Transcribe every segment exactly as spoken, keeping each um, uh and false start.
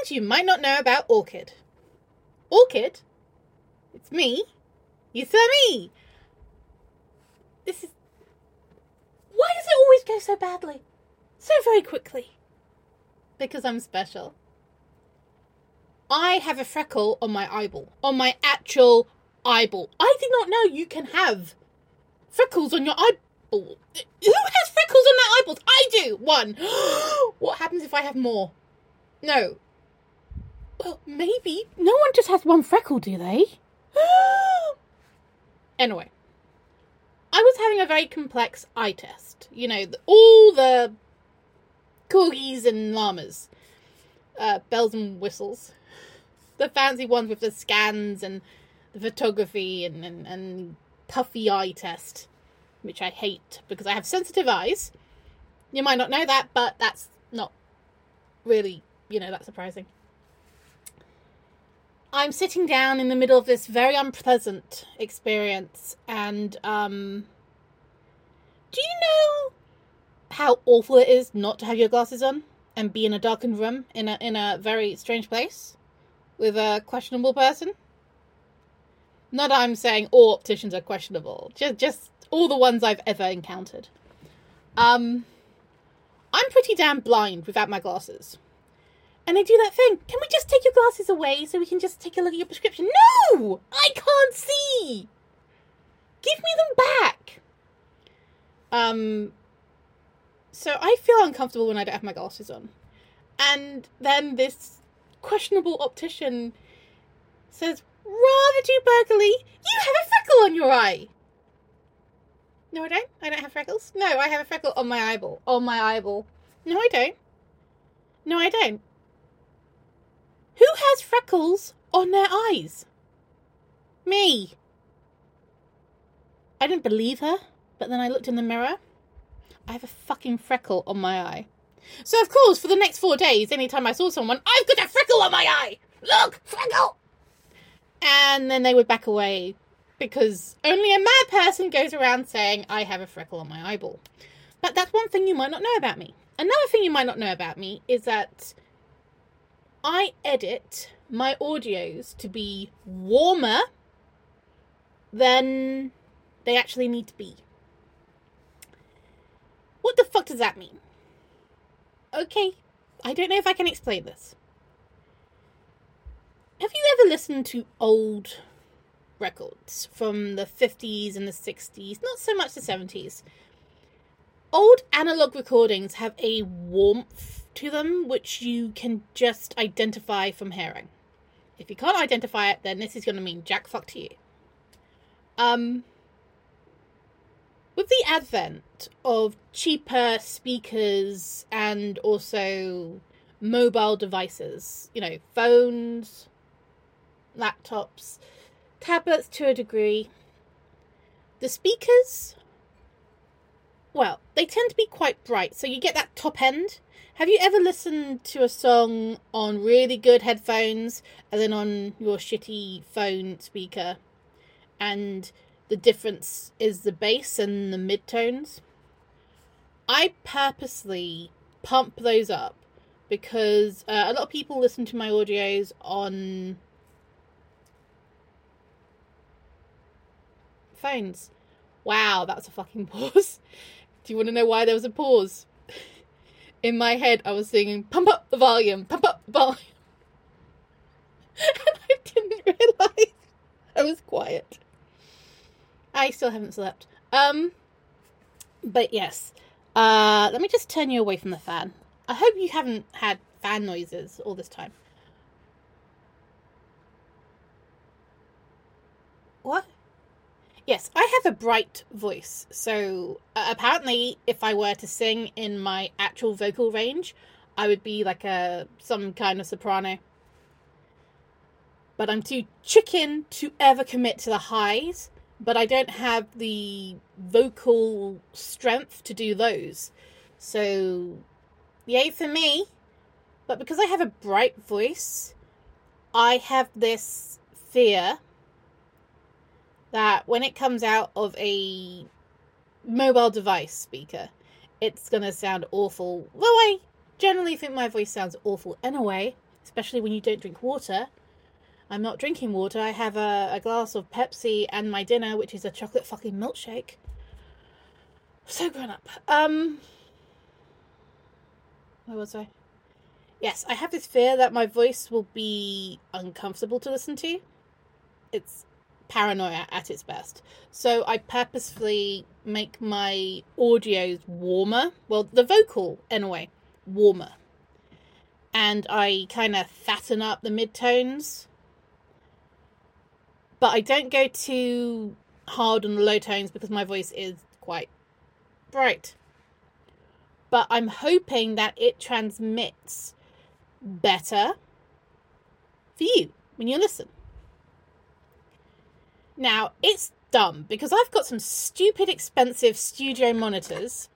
things you might not know about Orchid. Orchid? It's me. It's me. This is... Why does it always go so badly? So very quickly? Because I'm special. I have a freckle on my eyeball. On my actual eyeball. I did not know you can have freckles on your eyeball. Who has freckles on their eyeballs? I do! One. What happens if I have more? No. Well, maybe. No one just has one freckle, do they? Anyway. I was having a very complex eye test. You know, all the corgis and llamas. Uh, bells and whistles. The fancy ones with the scans and the photography and, and, and puffy eye test. Which I hate because I have sensitive eyes. You might not know that, but that's not really, you know, that surprising. I'm sitting down in the middle of this very unpleasant experience, and um, do you know how awful it is not to have your glasses on and be in a darkened room in a in a very strange place with a questionable person? Not that I'm saying all opticians are questionable, just just. All the ones I've ever encountered. Um, I'm pretty damn blind without my glasses. And they do that thing. Can we just take your glasses away so we can just take a look at your prescription? No! I can't see! Give me them back! Um, so I feel uncomfortable when I don't have my glasses on. And then this questionable optician says, rather too burglary, you have a freckle on your eye! No, I don't. I don't have freckles. No, I have a freckle on my eyeball. On my eyeball. No, I don't. No, I don't. Who has freckles on their eyes? Me. I didn't believe her, but then I looked in the mirror. I have a fucking freckle on my eye. So, of course, for the next four days, anytime I saw someone, I've got a freckle on my eye! Look! Freckle! And then they would back away. Because only a mad person goes around saying, I have a freckle on my eyeball. But that's one thing you might not know about me. Another thing you might not know about me is that I edit my audios to be warmer than they actually need to be. What the fuck does that mean? Okay, I don't know if I can explain this. Have you ever listened to old records from the fifties and the sixties, not so much the seventies. Old analog recordings have a warmth to them which you can just identify from hearing. If you can't identify it, then this is going to mean jack fuck to you. Um, with the advent of cheaper speakers and also mobile devices, you know, phones, laptops, tablets to a degree, the speakers, well, they tend to be quite bright, so you get that top end. Have you ever listened to a song on really good headphones and then on your shitty phone speaker, and the difference is the bass and the mid-tones? I purposely pump those up because uh, a lot of people listen to my audios on phones. Wow, that was a fucking pause. Do you want to know why there was a pause? In my head, I was singing, pump up the volume, pump up the volume. And I didn't realise I was quiet. I still haven't slept. Um, but yes. Uh, let me just turn you away from the fan. I hope you haven't had fan noises all this time. What? Yes, I have a bright voice, so uh, apparently if I were to sing in my actual vocal range, I would be like a some kind of soprano. But I'm too chicken to ever commit to the highs, but I don't have the vocal strength to do those. So, yay for me. But because I have a bright voice, I have this fear that when it comes out of a mobile device speaker, it's going to sound awful. Though I generally think my voice sounds awful anyway. especially when you don't drink water. I'm not drinking water. I have a, a glass of Pepsi and my dinner, which is a chocolate fucking milkshake. So grown up. Um, where was I? Yes, I have this fear that my voice will be uncomfortable to listen to. It's paranoia at its best. So I purposefully make my audios warmer. Well, the vocal, anyway, warmer. And I kind of fatten up the midtones. But I don't go too hard on the low tones because my voice is quite bright. But I'm hoping that it transmits better for you when you listen. Now, it's dumb because I've got some stupid expensive studio monitors.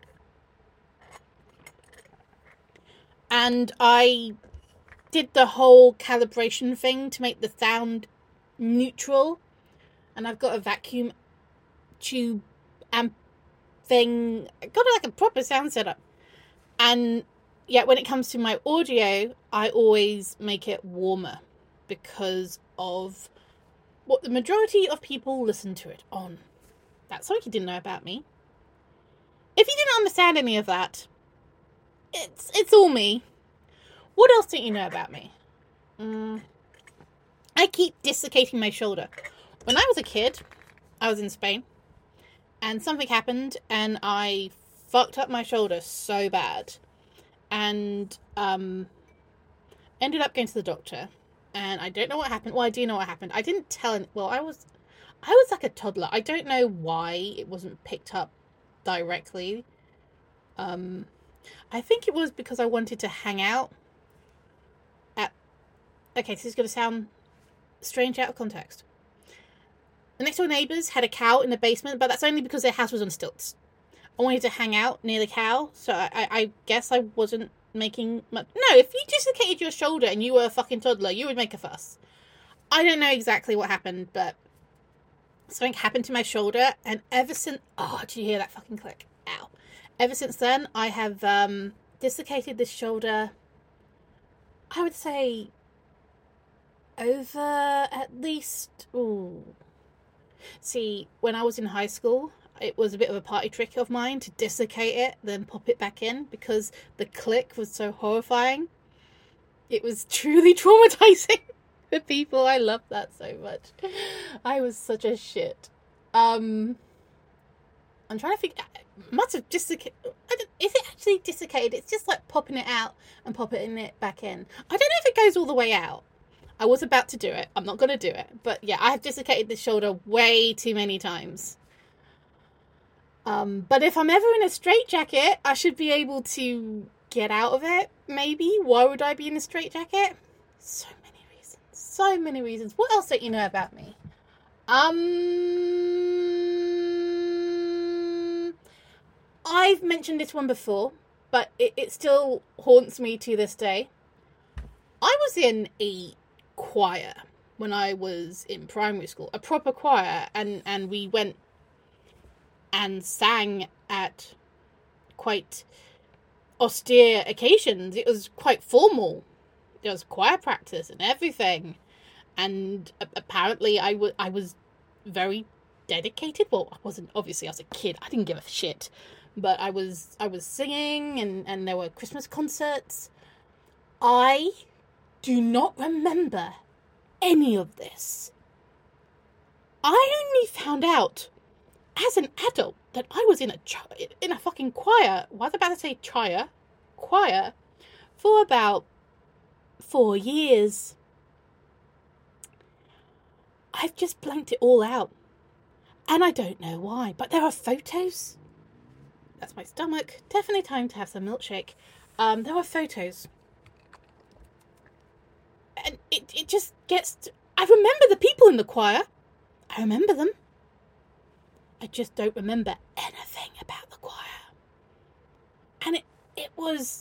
And I did the whole calibration thing to make the sound neutral. And I've got a vacuum tube amp thing. I got like a proper sound setup. And yet when it comes to my audio, I always make it warmer because of what the majority of people listen to it on. That's something you didn't know about me. If you didn't understand any of that, it's it's all me. What else don't you know about me? Mm, I keep dislocating my shoulder. When I was a kid, I was in Spain, and something happened, and I fucked up my shoulder so bad, and um, ended up going to the doctor. And I don't know what happened. Well, I do know what happened. I didn't tell any... Well, I was... I was like a toddler. I don't know why it wasn't picked up directly. Um, I think it was because I wanted to hang out at... Okay, this is going to sound strange out of context. The next door neighbours had a cow in the basement, but that's only because their house was on stilts. I wanted to hang out near the cow, so I, I, I guess I wasn't making much... No, if you dislocated your shoulder and you were a fucking toddler, you would make a fuss. I don't know exactly what happened, but something happened to my shoulder, and ever since... Oh, did you hear that fucking click? Ow. Ever since then, I have um, dislocated this shoulder, I would say, over at least... Ooh. See, when I was in high school, it was a bit of a party trick of mine to dislocate it, then pop it back in, because the click was so horrifying. It was truly traumatizing for people. I love that so much. I was such a shit. Um, I'm trying to think. Must have dislocated. Is it actually dislocated? It's just like popping it out and popping it back in. I don't know if it goes all the way out. I was about to do it. I'm not going to do it. But yeah, I have dislocated this shoulder way too many times. Um, but if I'm ever in a straitjacket, I should be able to get out of it, maybe. Why would I be in a straitjacket? So many reasons. So many reasons. What else don't you know about me? Um, I've mentioned this one before, but it, it still haunts me to this day. I was in a choir when I was in primary school, a proper choir, and, and we went and sang at quite austere occasions. It was quite formal. There was choir practice and everything. And apparently I, w- I was very dedicated. Well, I wasn't, obviously I was a kid. I didn't give a shit. But I was I was singing, and, and there were Christmas concerts. I do not remember any of this. I only found out as an adult that I was in a ch- in a fucking choir. Why was I about to say choir? Choir for about four years. I've just blanked it all out, and I don't know why. But there are photos. That's my stomach. Definitely time to have some milkshake. Um, there are photos. And it, it just gets... To, I remember the people in the choir. I remember them. I just don't remember anything about the choir. And it, it was...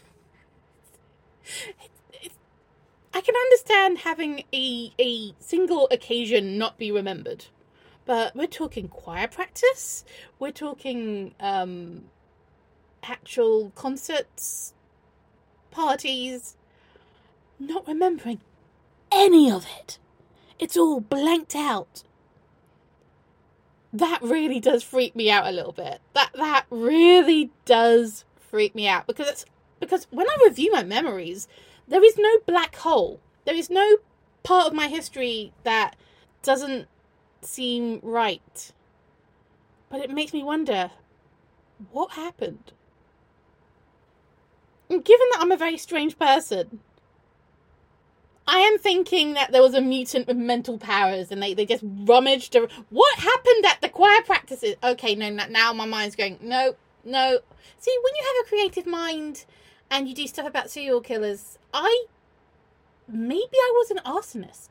it, it, I can understand having a, a single occasion not be remembered. But we're talking choir practice. We're talking um, actual concerts, parties. not remembering any of it. It's all blanked out. That really does freak me out a little bit. That that really does freak me out because it's because when I review my memories, there is no black hole. There is no part of my history that doesn't seem right. But it makes me wonder, what happened? And given that I'm a very strange person, I am thinking that there was a mutant with mental powers and they, they just rummaged. Around. What happened at the choir practices? Okay, no, now my mind's going, no, no. See, when you have a creative mind and you do stuff about serial killers, I, maybe I was an arsonist.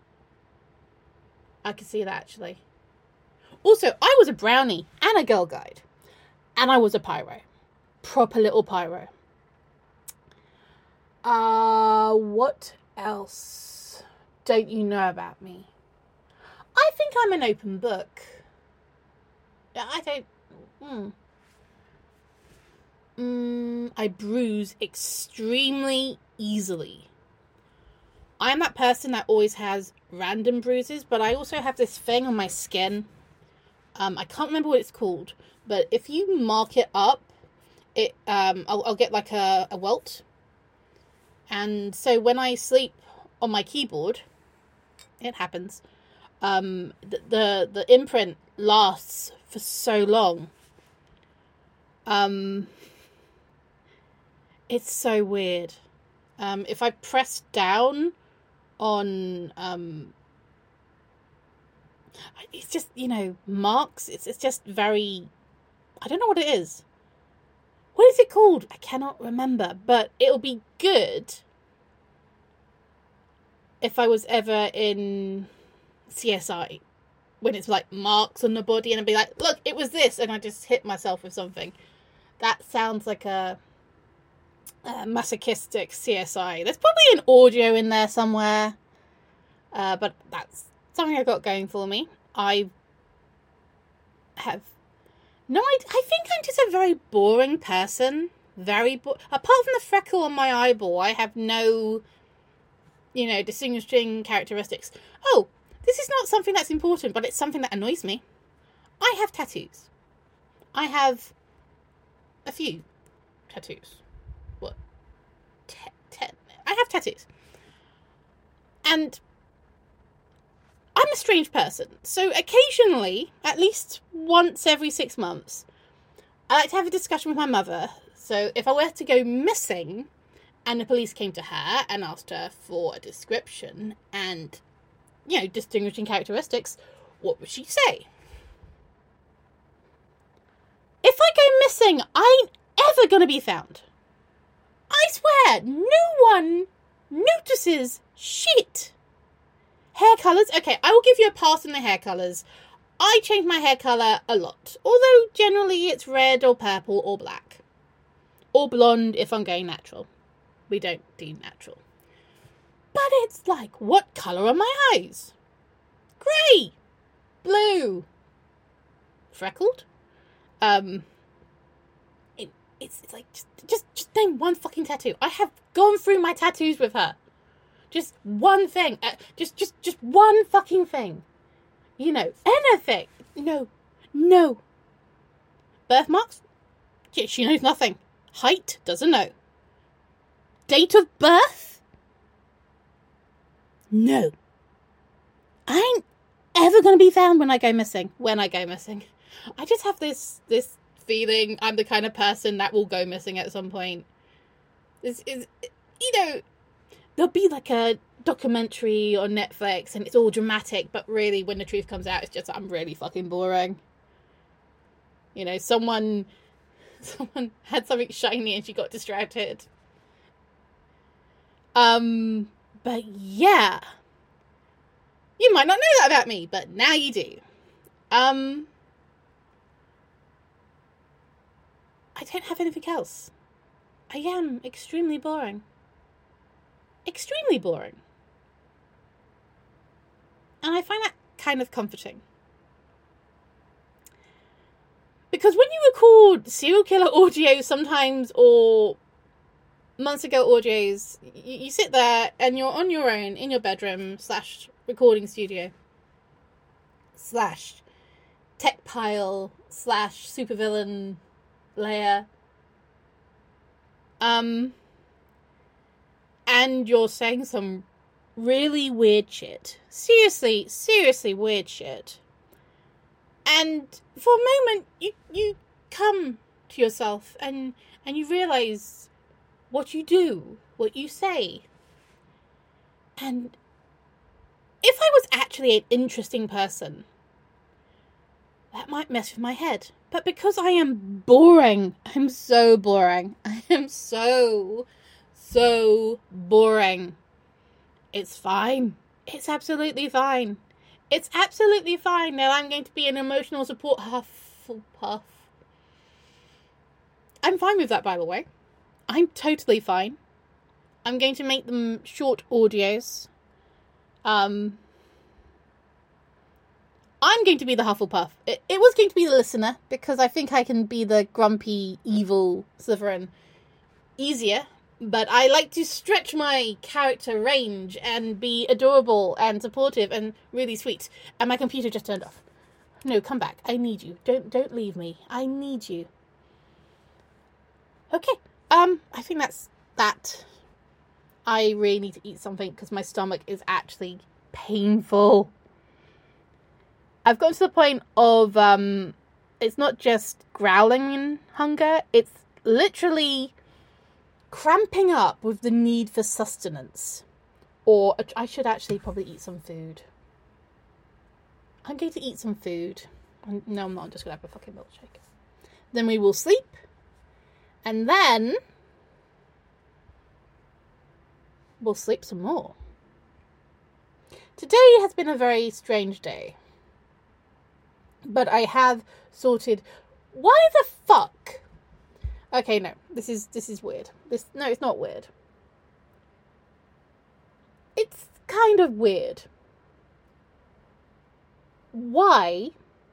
I could see that, actually. Also, I was a brownie and a girl guide. And I was a pyro. Proper little pyro. Uh, what else don't you know about me? I think I'm an open book. I don't... Hmm. Mm, I bruise extremely easily. I'm that person that always has random bruises, but I also have this thing on my skin. Um, I can't remember what it's called, but if you mark it up, it um, I'll, I'll get like a, a welt. And so when I sleep on my keyboard, it happens. Um, the, the the imprint lasts for so long. Um, it's so weird. Um, if I press down on um, it's just, you know, marks. It's it's just very, I don't know what it is. What is it called? I cannot remember, but it'll be good if I was ever in C S I when it's like marks on the body and I'd be like, look, it was this, and I just hit myself with something. That sounds like a, a masochistic C S I. There's probably an audio in there somewhere, uh, but that's something I've got going for me. I have no idea. I think I'm just a very boring person. Very bo- Apart from the freckle on my eyeball, I have no, you know, distinguishing characteristics. Oh, this is not something that's important, but it's something that annoys me. I have tattoos. I have a few tattoos. What? Ten? ten. I have tattoos. And I'm a strange person. So occasionally, at least once every six months, I like to have a discussion with my mother. So if I were to go missing and the police came to her and asked her for a description and, you know, distinguishing characteristics, what would she say? If I go missing, I ain't ever going to be found. I swear, no one notices shit. Hair colours. Okay, I will give you a pass on the hair colours. I change my hair colour a lot. Although, generally, it's red or purple or black. Or blonde if I'm going natural. We don't do natural. But it's like, what colour are my eyes? Grey. Blue. Freckled. Um, it, it's, it's like, just, just, just name one fucking tattoo. I have gone through my tattoos with her. Just one thing. Uh, just, just, just one fucking thing. You know, anything. No. No. Birthmarks? Yeah, she knows nothing. Height? Doesn't know. Date of birth? No. I ain't ever going to be found when I go missing. When I go missing. I just have this this feeling I'm the kind of person that will go missing at some point. This is, you know, there'll be like a documentary on Netflix and it's all dramatic, but really when the truth comes out, it's just, I'm really fucking boring. You know, someone, someone had something shiny and she got distracted. Um, but yeah. You might not know that about me, but now you do. Um, I don't have anything else. I am extremely boring. Extremely boring. And I find that kind of comforting. Because when you record serial killer audio sometimes, or months ago audios, you, you sit there and you're on your own in your bedroom slash recording studio slash tech pile slash supervillain layer. Um, and you're saying some really weird shit. Seriously, seriously weird shit. And for a moment, you you come to yourself and, and you realise what you do, what you say. And if I was actually an interesting person, that might mess with my head. But because I am boring, I'm so boring. I am so, so boring. It's fine. It's absolutely fine. It's absolutely fine. Now I'm going to be an emotional support Hufflepuff. I'm fine with that, by the way. I'm totally fine. I'm going to make them short audios. Um, I'm going to be the Hufflepuff. It, it was going to be the listener, because I think I can be the grumpy, evil Slytherin easier. But I like to stretch my character range and be adorable and supportive and really sweet. And my computer just turned off. No, come back. I need you. Don't don't leave me. I need you. Okay. Um, I think that's that. I really need to eat something because my stomach is actually painful. I've gotten to the point of, um, it's not just growling in hunger. It's literally cramping up with the need for sustenance. Or I should actually probably eat some food. I'm going to eat some food. No, I'm not. I'm just going to have a fucking milkshake. Then we will sleep. And then we'll sleep some more. Today has been a very strange day. But I have sorted... Why the fuck? Okay, no. This is this is weird. This No, it's not weird. It's kind of weird. Why?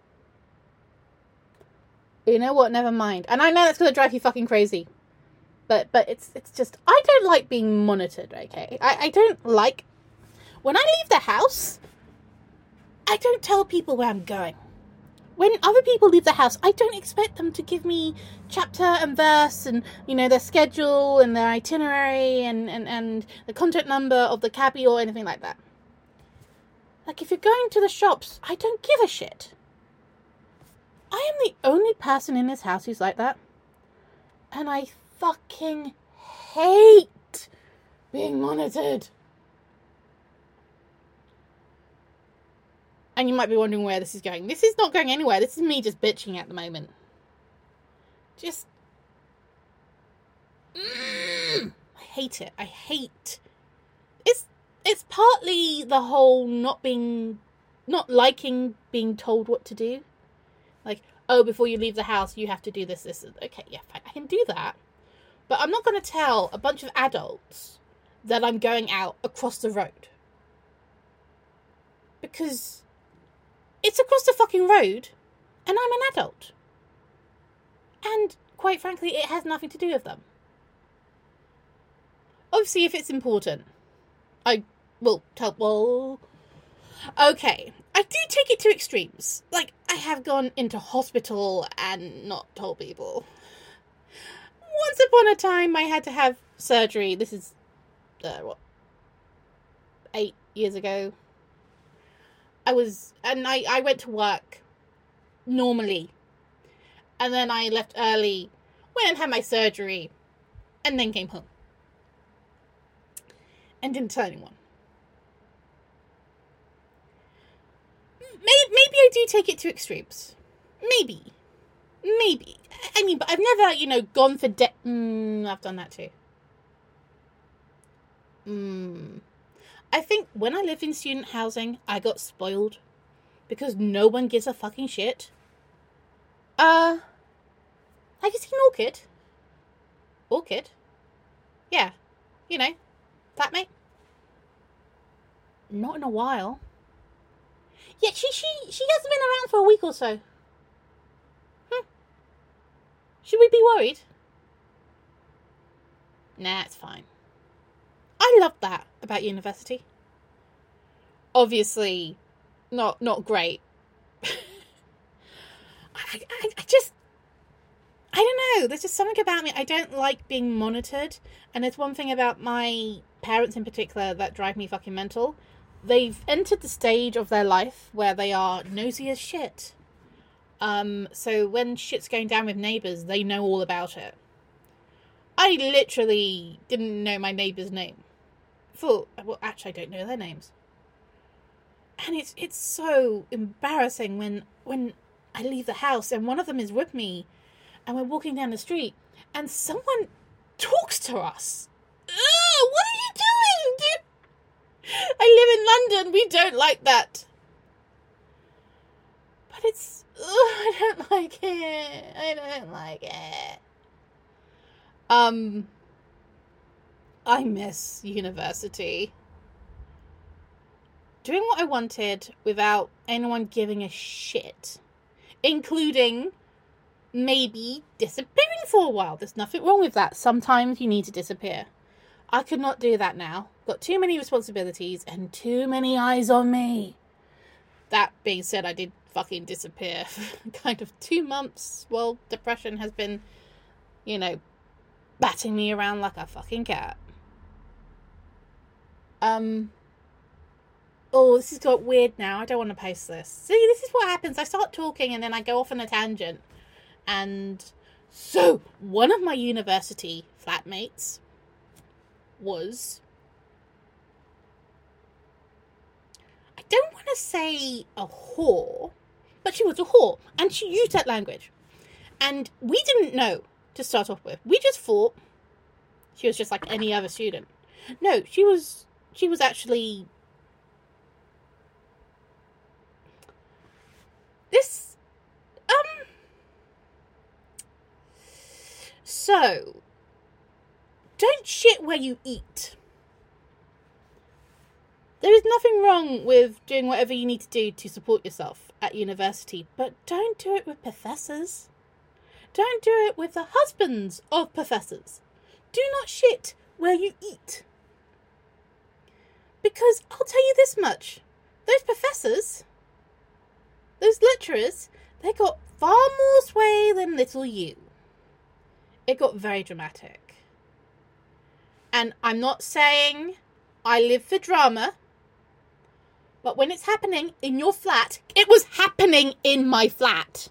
You know what? Never mind. And I know that's going to drive you fucking crazy. But but it's it's just... I don't like being monitored, okay? I, I don't like... When I leave the house, I don't tell people where I'm going. When other people leave the house, I don't expect them to give me chapter and verse and, you know, their schedule and their itinerary and, and, and the contact number of the cabbie or anything like that. Like, if you're going to the shops, I don't give a shit. I am the only person in this house who's like that. And I fucking hate being monitored. And you might be wondering where this is going. This is not going anywhere. This is me just bitching at the moment. Just... Mm, I hate it. I hate... It's, it's partly the whole not being... Not liking being told what to do. Like, oh, before you leave the house, you have to do this, this. Okay, yeah, fine. I can do that. But I'm not going to tell a bunch of adults that I'm going out across the road. Because... It's across the fucking road, and I'm an adult. And, quite frankly, it has nothing to do with them. Obviously, if it's important, I will tell... Well... Okay, I do take it to extremes. Like, I have gone into hospital and not told people. Once upon a time, I had to have surgery. This is, uh, what, eight years ago. I was, and I, I went to work normally. And then I left early, went and had my surgery, and then came home. And didn't tell anyone. Maybe, maybe I do take it to extremes. Maybe. Maybe. I mean, but I've never, you know, gone for de- mm, I've done that too. Hmm. I think when I lived in student housing, I got spoiled. Because no one gives a fucking shit. Uh, have you seen Orchid? Orchid? Yeah. You know, flatmate. Not in a while. Yeah, she, she, she hasn't been around for a week or so. Hmm. Should we be worried? Nah, it's fine. I love that about university. Obviously, not not great. I, I, I just, I don't know. There's just something about me. I don't like being monitored. And there's one thing about my parents in particular that drive me fucking mental. They've entered the stage of their life where they are nosy as shit. Um, so when shit's going down with neighbours, they know all about it. I literally didn't know my neighbour's name. For, well, actually, I don't know their names. And it's it's so embarrassing when when I leave the house and one of them is with me and we're walking down the street and someone talks to us. Ugh, what are you doing, dude? I live in London. We don't like that. But it's... Ugh, I don't like it. I don't like it. Um... I miss university. Doing what I wanted without anyone giving a shit. Including maybe disappearing for a while. There's nothing wrong with that. Sometimes you need to disappear. I could not do that now. Got too many responsibilities and too many eyes on me. That being said, I did fucking disappear for kind of two months while depression has been, you know, batting me around like a fucking cat. Um... Oh, this has got weird now. I don't want to post this. See, this is what happens. I start talking and then I go off on a tangent. And so, one of my university flatmates was... I don't want to say a whore, but she was a whore. And she used that language. And we didn't know to start off with. We just thought she was just like any other student. No, she was... She was actually... This, um, so, don't shit where you eat. There is nothing wrong with doing whatever you need to do to support yourself at university, but don't do it with professors. Don't do it with the husbands of professors. Do not shit where you eat. Because I'll tell you this much, those professors... Those lecturers, they got far more sway than little you. It got very dramatic. And I'm not saying I live for drama, but when it's happening in your flat, it was happening in my flat.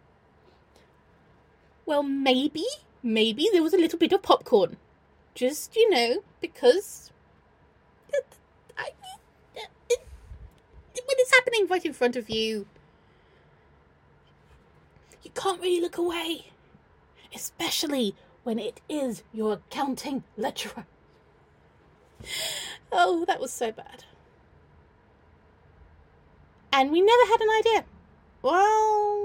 Well, maybe, maybe there was a little bit of popcorn. Just, you know, because I, it, it, when it's happening right in front of you, you can't really look away, especially when it is your accounting lecturer. Oh, that was so bad. And we never had an idea. Well,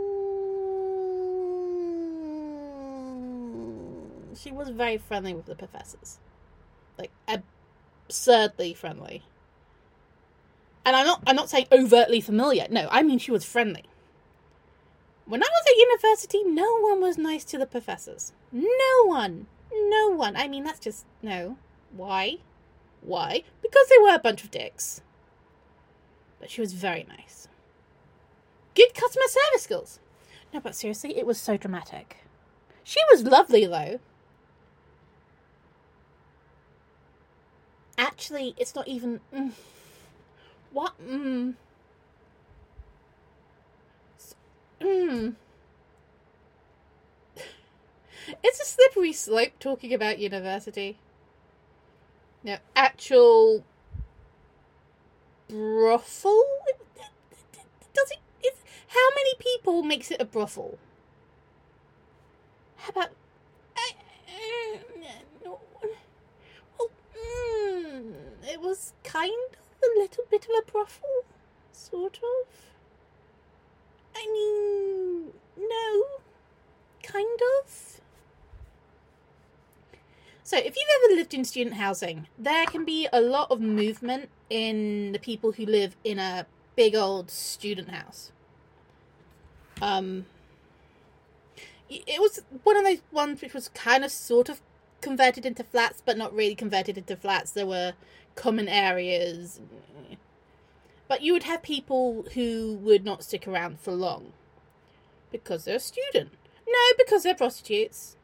she was very friendly with the professors. Like, absurdly friendly. And I'm not, I'm not saying overtly familiar. No, I mean she was friendly. When I was at university, no one was nice to the professors. No one. No one. I mean, that's just... No. Why? Why? Because they were a bunch of dicks. But she was very nice. Good customer service skills. No, but seriously, it was so dramatic. She was lovely, though. Actually, it's not even... Mm, what? Mm... Hmm. It's a slippery slope talking about university. No, actual brothel? Does it, it's, how many people makes it a brothel? How about... I, uh, no, well, mm, it was kind of a little bit of a brothel. Sort of. I mean, no, kind of. So, if you've ever lived in student housing, there can be a lot of movement in the people who live in a big old student house. Um, it was one of those ones which was kind of sort of converted into flats, but not really converted into flats. There were common areas. But you would have people who would not stick around for long. Because they're a student. No, because they're prostitutes.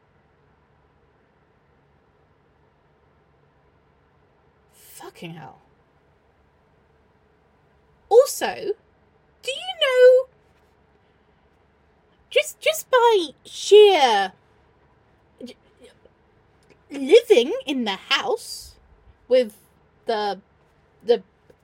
Fucking hell. Also, do you know, just just by sheer living in the house with the the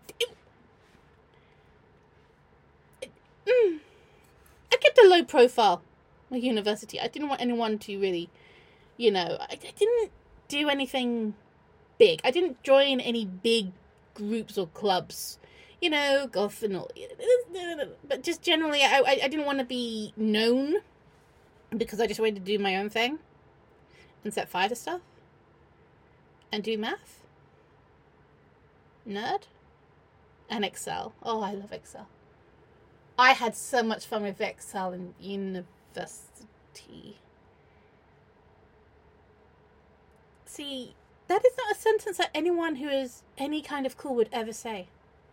mm, I kept a low profile at university. I didn't want anyone to really, you know, I, I didn't do anything big. I didn't join any big groups or clubs, you know, golf and all. But just generally, I, I, I didn't want to be known because I just wanted to do my own thing and set fire to stuff and do math, nerd, and Excel. Oh, I love Excel. I had so much fun with Excel in university. See, that is not a sentence that anyone who is any kind of cool would ever say.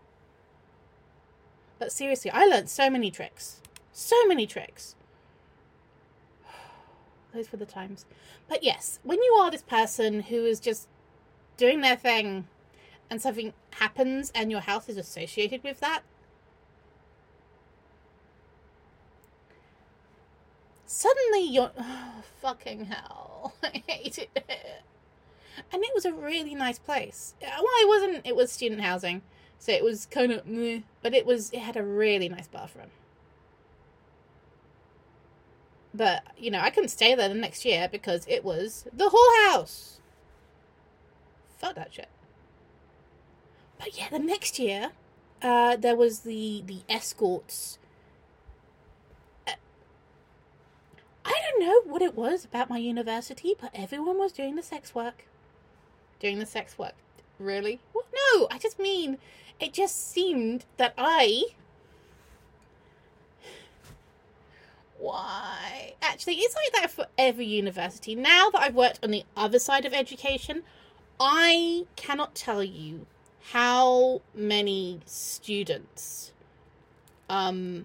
But seriously, I learned so many tricks. So many tricks. Those were the times. But yes, when you are this person who is just doing their thing and something happens and your health is associated with that, suddenly you're... Oh, fucking hell. I hated it. And it was a really nice place. Well, it wasn't... It was student housing. So it was kind of meh. But it was... It had a really nice bathroom. But, you know, I couldn't stay there the next year because it was the whole house. Fuck that shit. But yeah, the next year, uh, there was the, the escorts. Uh, I don't know what it was about my university, but everyone was doing the sex work. Doing the sex work. Really? Well, no, I just mean, it just seemed that I... Why? Actually, it's like that for every university. Now that I've worked on the other side of education, I cannot tell you how many students um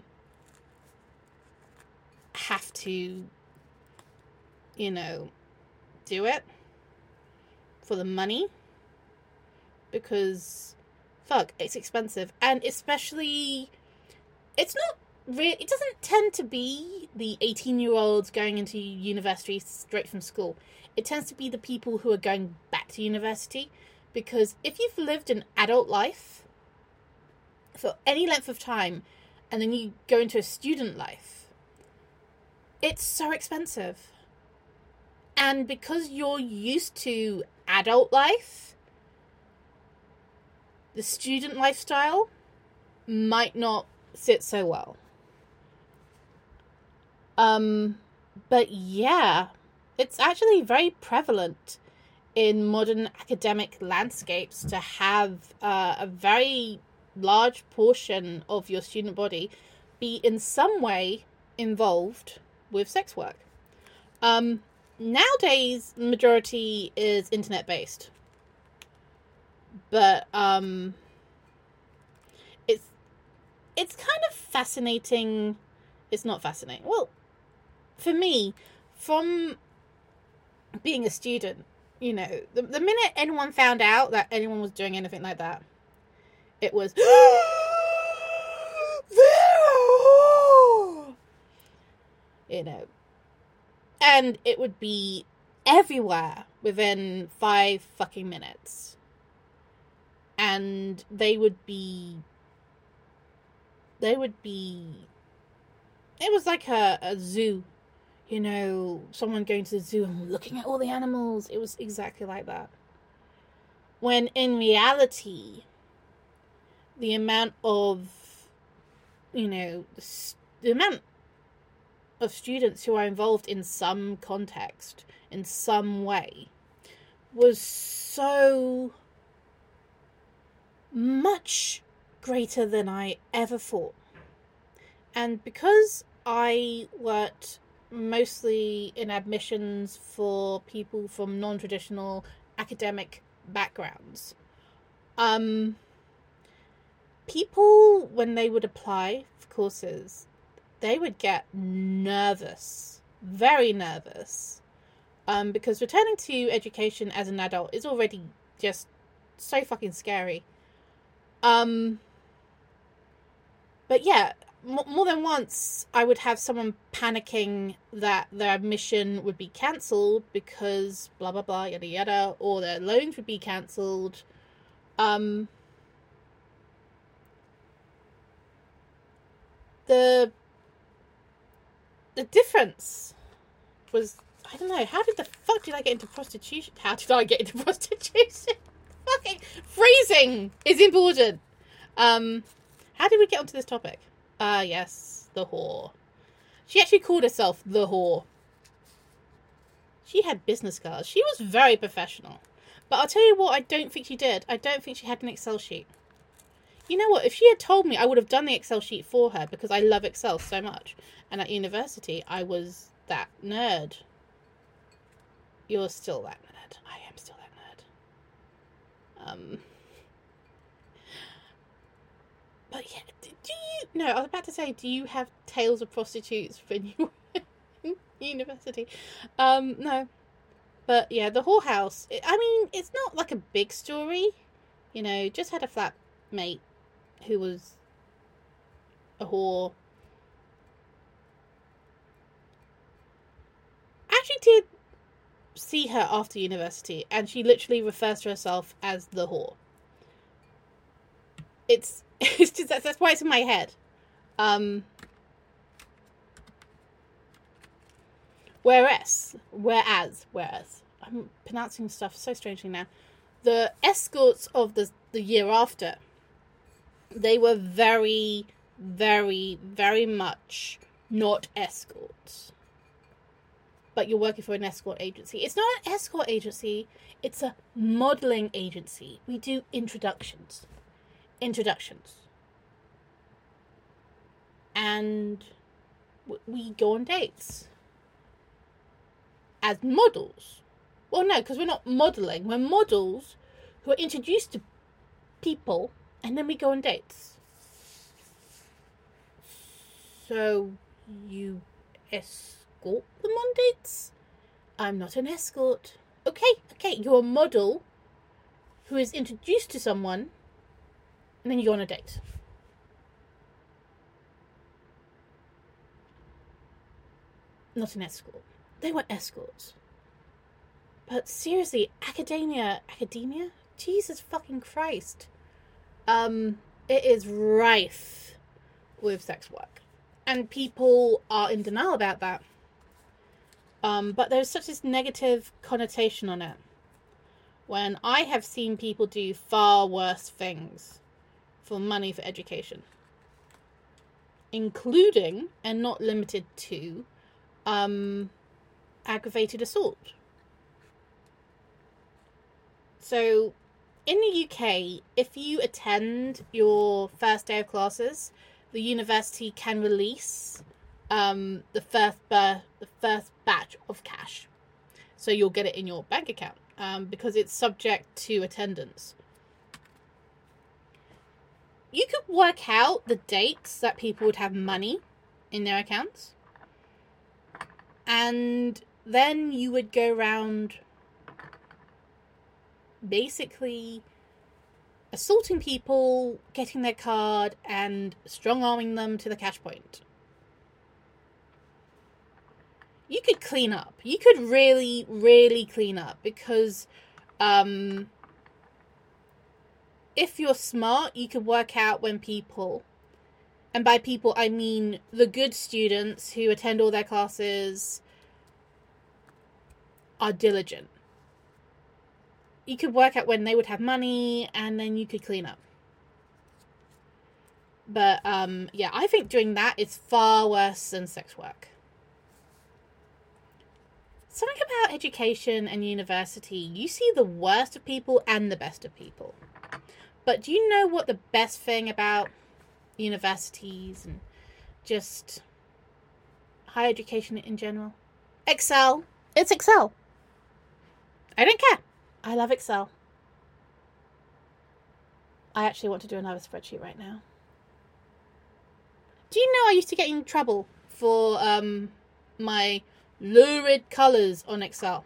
have to, you know, do it for the money. Because, fuck, it's expensive. And especially, it's not Re- it doesn't tend to be the eighteen-year-olds going into university straight from school. It tends to be the people who are going back to university. Because if you've lived an adult life for any length of time, and then you go into a student life, it's so expensive. And because you're used to adult life, the student lifestyle might not sit so well. Um, but yeah, it's actually very prevalent in modern academic landscapes to have uh, a very large portion of your student body be in some way involved with sex work. Um, nowadays, the majority is internet-based. But, um, it's, it's kind of fascinating. It's not fascinating. Well, for me, from being a student, you know, the, the minute anyone found out that anyone was doing anything like that, it was, you know, and it would be everywhere within five fucking minutes. And they would be, they would be, it was like a, a zoo. You know, someone going to the zoo and looking at all the animals. It was exactly like that. When in reality, the amount of, you know, the amount of students who are involved in some context, in some way, was so much greater than I ever thought. And because I worked mostly in admissions for people from non-traditional academic backgrounds. Um, people, when they would apply for courses, they would get nervous, very nervous, um, because returning to education as an adult is already just so fucking scary. Um, but yeah, m- more than once I would have someone panicking that their admission would be cancelled because blah blah blah yada yada, or their loans would be cancelled. Um, the the difference was, I don't know, how did the fuck did I get into prostitution? How did I get into prostitution? Fucking phrasing is important. Um, how did we get onto this topic? Ah, uh, yes, the whore. She actually called herself the whore. She had business cards. She was very professional. But I'll tell you what I don't think she did. I don't think she had an Excel sheet. You know what? If she had told me, I would have done the Excel sheet for her because I love Excel so much. And at university, I was that nerd. You're still that nerd. I am still that nerd. Um... But yeah, do you... No, I was about to say, do you have tales of prostitutes when you were in university? Um, no. But yeah, the whorehouse, it, I mean, it's not like a big story. You know, just had a flatmate who was a whore. I actually did see her after university, and she literally refers to herself as the whore. It's... It's just, that's, that's why it's in my head. Um, whereas, whereas, whereas, I'm pronouncing stuff so strangely now. The escorts of the the year after, they were very, very, very much not escorts. But you're working for an escort agency. It's not an escort agency. It's a modelling agency. We do introductions. Introductions. And we go on dates. As models. Well, no, because we're not modelling. We're models who are introduced to people, and then we go on dates. So, you escort them on dates? I'm not an escort. Okay, okay, you're a model who is introduced to someone, and then you go on a date. Not an escort. They weren't escorts. But seriously, academia, academia? Jesus fucking Christ. Um, it is rife with sex work. And people are in denial about that. Um, but there's such this negative connotation on it. When I have seen people do far worse things for money for education. Including, and not limited to, um, aggravated assault. So, in the U K, if you attend your first day of classes, the university can release um, the first bar- the first batch of cash. So you'll get it in your bank account um, because it's subject to attendance. You could work out the dates that people would have money in their accounts. And then you would go around basically assaulting people, getting their card, and strong-arming them to the cash point. You could clean up. You could really, really clean up because um, if you're smart, you could work out when people, and by people I mean the good students who attend all their classes, are diligent. You could work out when they would have money, and then you could clean up. But, um, yeah, I think doing that is far worse than sex work. Something about education and university, you see the worst of people and the best of people. But do you know what the best thing about universities and just higher education in general. Excel. It's Excel. I don't care. I love Excel. I actually want to do another spreadsheet right now. Do you know I used to get in trouble for um, my lurid colours on Excel?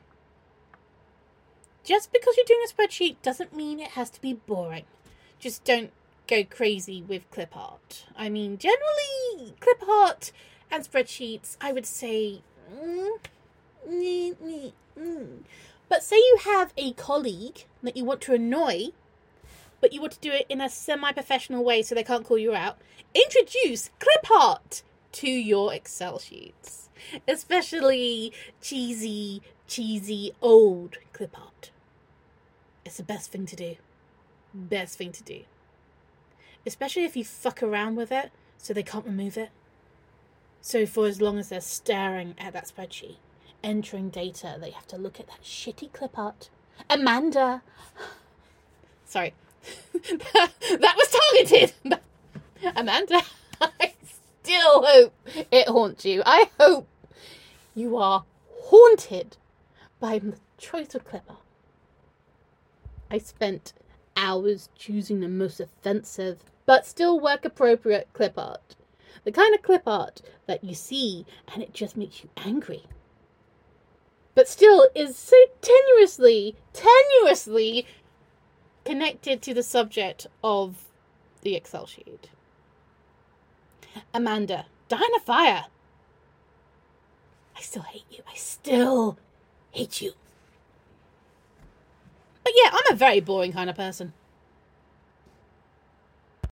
Just because you're doing a spreadsheet doesn't mean it has to be boring. Just don't go crazy with clip art. I mean, generally, clip art and spreadsheets, I would say... Mm, mm, mm, mm. But say you have a colleague that you want to annoy, but you want to do it in a semi-professional way so they can't call you out, introduce clip art to your Excel sheets. Especially cheesy, cheesy, old clip art. It's the best thing to do. Best thing to do. Especially if you fuck around with it so they can't remove it. So for as long as they're staring at that spreadsheet, entering data, they have to look at that shitty clip art. Amanda! Sorry. that, that was targeted! Amanda, I still hope it haunts you. I hope you are haunted by the choice of clip art. I spent hours choosing the most offensive, but still work appropriate clip art. The kind of clip art that you see and it just makes you angry. But still is so tenuously, tenuously connected to the subject of the Excel sheet. Amanda, die in a fire. I still hate you. I still hate you. But yeah, I'm a very boring kind of person.